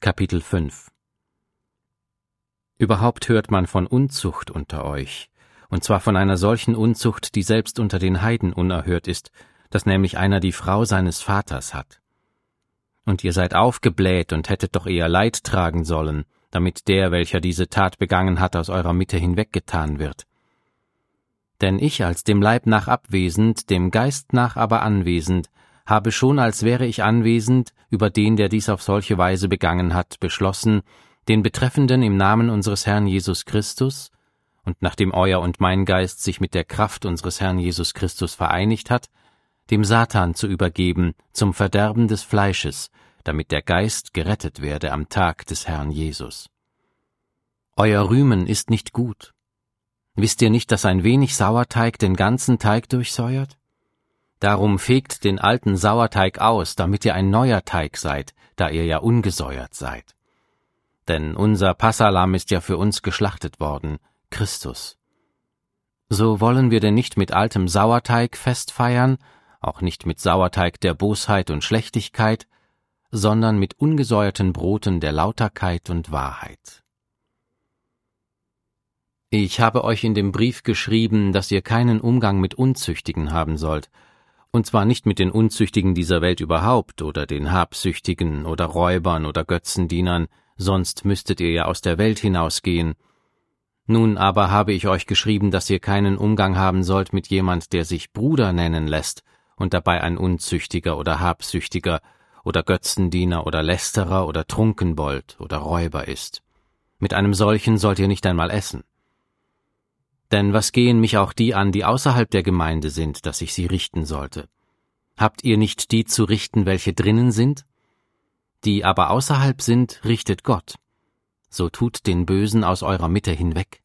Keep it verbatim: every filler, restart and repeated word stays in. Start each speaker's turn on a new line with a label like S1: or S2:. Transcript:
S1: Kapitel fünf. Überhaupt hört man von Unzucht unter euch, und zwar von einer solchen Unzucht, die selbst unter den Heiden unerhört ist, dass nämlich einer die Frau seines Vaters hat. Und ihr seid aufgebläht und hättet doch eher Leid tragen sollen, damit der, welcher diese Tat begangen hat, aus eurer Mitte hinweggetan wird. Denn ich als dem Leib nach abwesend, dem Geist nach aber anwesend, habe schon, als wäre ich anwesend, über den, der dies auf solche Weise begangen hat, beschlossen, den Betreffenden im Namen unseres Herrn Jesus Christus, und nachdem euer und mein Geist sich mit der Kraft unseres Herrn Jesus Christus vereinigt hat, dem Satan zu übergeben, zum Verderben des Fleisches, damit der Geist gerettet werde am Tag des Herrn Jesus. Euer Rühmen ist nicht gut. Wisst ihr nicht, dass ein wenig Sauerteig den ganzen Teig durchsäuert? Darum fegt den alten Sauerteig aus, damit ihr ein neuer Teig seid, da ihr ja ungesäuert seid. Denn unser Passahlamm ist ja für uns geschlachtet worden, Christus. So wollen wir denn nicht mit altem Sauerteig Fest feiern, auch nicht mit Sauerteig der Bosheit und Schlechtigkeit, sondern mit ungesäuerten Broten der Lauterkeit und Wahrheit. Ich habe euch in dem Brief geschrieben, dass ihr keinen Umgang mit Unzüchtigen haben sollt, und zwar nicht mit den Unzüchtigen dieser Welt überhaupt oder den Habsüchtigen oder Räubern oder Götzendienern, sonst müsstet ihr ja aus der Welt hinausgehen. Nun aber habe ich euch geschrieben, dass ihr keinen Umgang haben sollt mit jemand, der sich Bruder nennen lässt und dabei ein Unzüchtiger oder Habsüchtiger oder Götzendiener oder Lästerer oder Trunkenbold oder Räuber ist. Mit einem solchen sollt ihr nicht einmal essen. Denn was gehen mich auch die an, die außerhalb der Gemeinde sind, dass ich sie richten sollte? Habt ihr nicht die zu richten, welche drinnen sind? Die aber außerhalb sind, richtet Gott. So tut den Bösen aus eurer Mitte hinweg.